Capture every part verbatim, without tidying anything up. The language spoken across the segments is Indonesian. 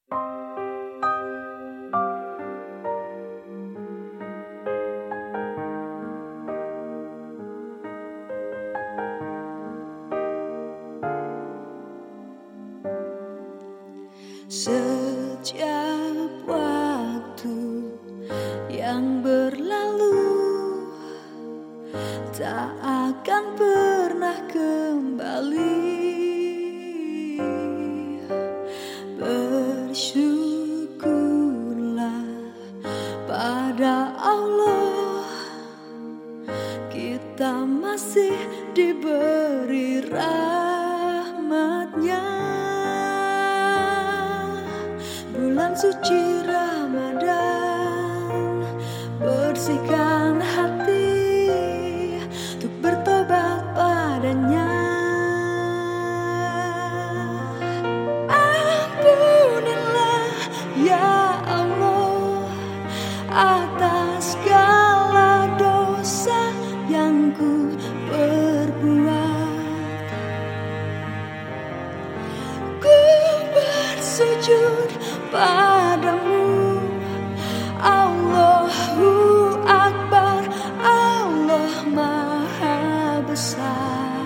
Setiap waktu yang berlalu tak akan pernah kembali. Bersyukurlah pada Allah, kita masih diberi rahmat-Nya. Bulan suci Ramadan, bersihkan hati untuk bertobat padanya. Ampunilah ya Allah atas segala dosa yang ku perbuat. Ku bersujud padamu, Allahu Akbar, Allah Maha Besar.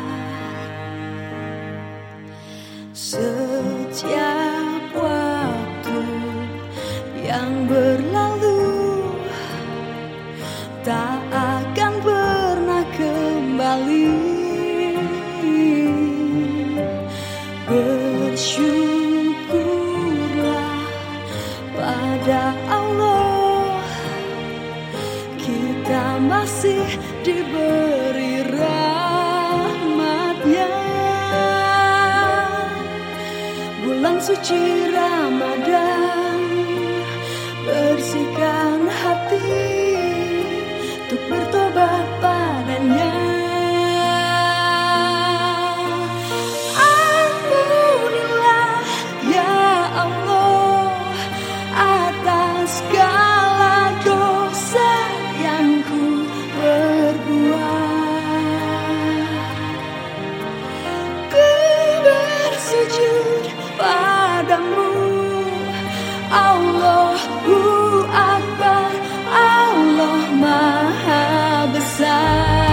Setiap waktu yang berlalu tak akan pernah kembali. Bersyukurlah pada Allah, kita masih diberi rahmat-Nya. Bulan suci Ramadan, bersihkan hati untuk bertobat padanya. Sujud padamu, Allahu Akbar, Allah Maha Besar.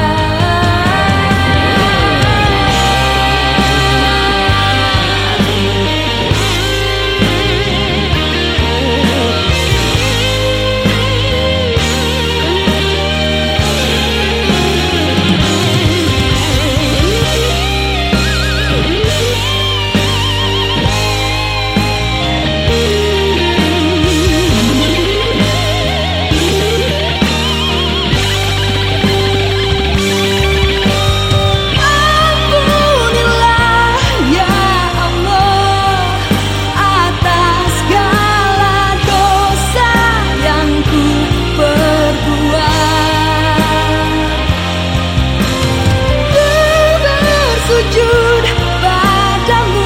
Sujud padamu,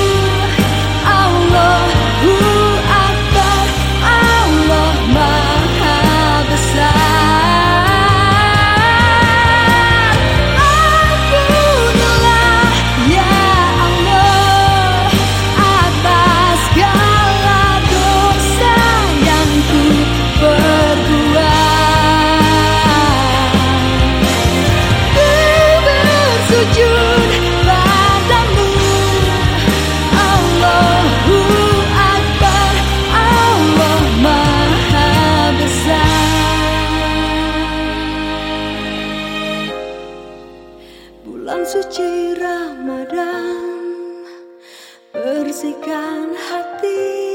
Allahu Akbar, Allah Maha Besar. Ampunilah ya Allah atas segala dosa yang ku perbuat. Ku bersujud padamu, Allahu Akbar, Allah Maha Besar. Bulan suci Ramadan, bersihkan hati